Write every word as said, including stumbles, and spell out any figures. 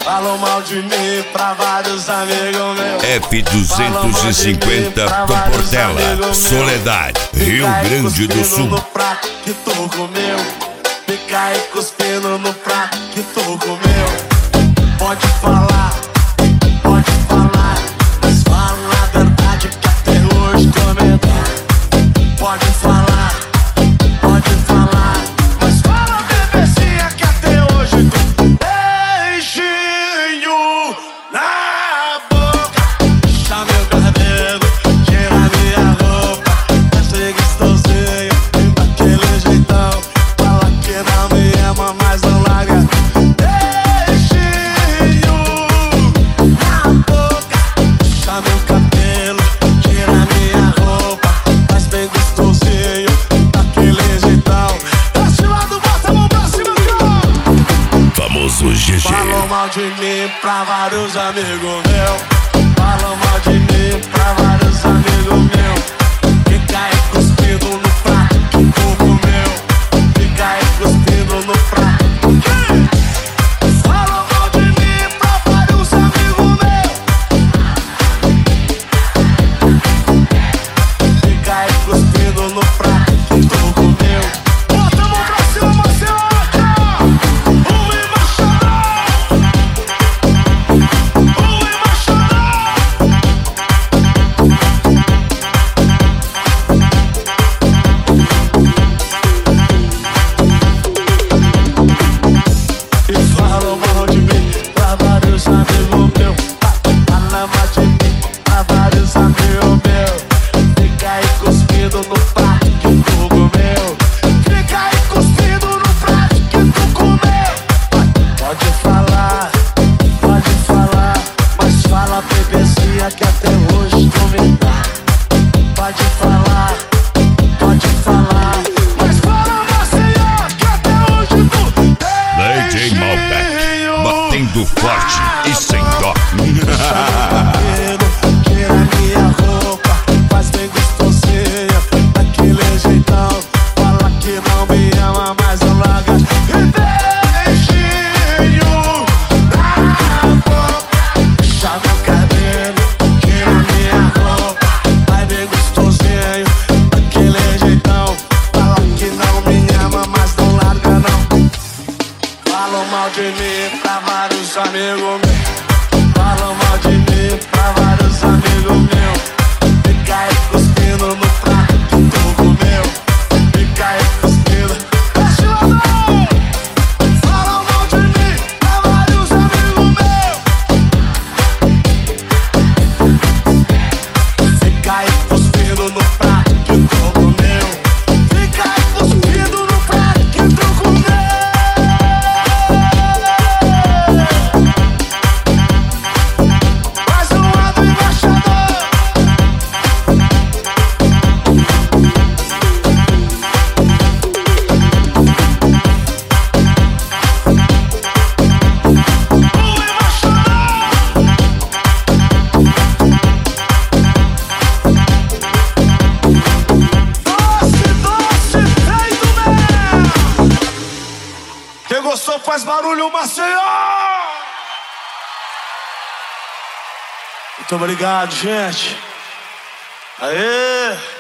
Falou mal de mim pra vários amigos meus. F duzentos e cinquenta do Portela, Soledade, Rio Grande do Sul. No prato que tu comeu, fica aí cuspindo no prato que tu comeu. Pode falar, pode falar, mas fala a verdade que até hoje tô medo. Pode falar, pode falar, mas fala bebezinha que até hoje tô beijinho na boca. Puxa meu cabelo, tira minha roupa, desce gostosinho, vem daquele jeitão. Fala que não me ama, mas não larga. Beijinho na boca. Puxa meu cabelo, tira minha roupa, faz bem gostosinho, daquele jeitão. Desse lado, bota a mão pra cima, cara. Famoso G G. Falou mal de mim pra vários amigos meus. Falou mal de mim pra vários amigos meus. Fica aí cuspindo no prato que tu comeu. Fica aí cuspindo no prato. Falou mal de mim pra vários amigos meus. Fica aí cuspindo no prato que tu comeu. Bota a mão pra cima, Marcelaca. O embaixador, o e falou mal de mim pra vários amigos meus. Fala mal de mim pra vários amigos meus. Fica aí cuspindo no prato que tu comeu. Fica aí cuspindo no prato que tu comeu. Pode falar, pode falar, mas fala bebezinha que até hoje tu me dá. Pode falar, pode falar, mas fala Marcelaca que até hoje tu D J Malbec, batendo forte e sem dó. tira minha roupa, faz bem gostosinha, daquele jeitão. Fala que não me ama, mas não larga. E beijinho na boca. Puxa meu cabelo, tira minha roupa, faz bem gostosinho, daquele jeitão. Fala que não me ama, mas não larga não. Falou mal de mim pra vários amigos meus. Falou mal de mim pra vários amigos meus. Fica aí cuspindo no prato que tu comeu. Fica aí cuspindo. Desce lá não. Falou mal de mim pra vários amigos meus. Fica aí cuspindo no prato que tu comeu. Fica aí cuspindo no prato que tu comeu. Mais um lado, embaixador. O embaixador. Doce, doce, rei do mel. Quem gostou faz barulho, Maceió. Muito obrigado, gente. Aê!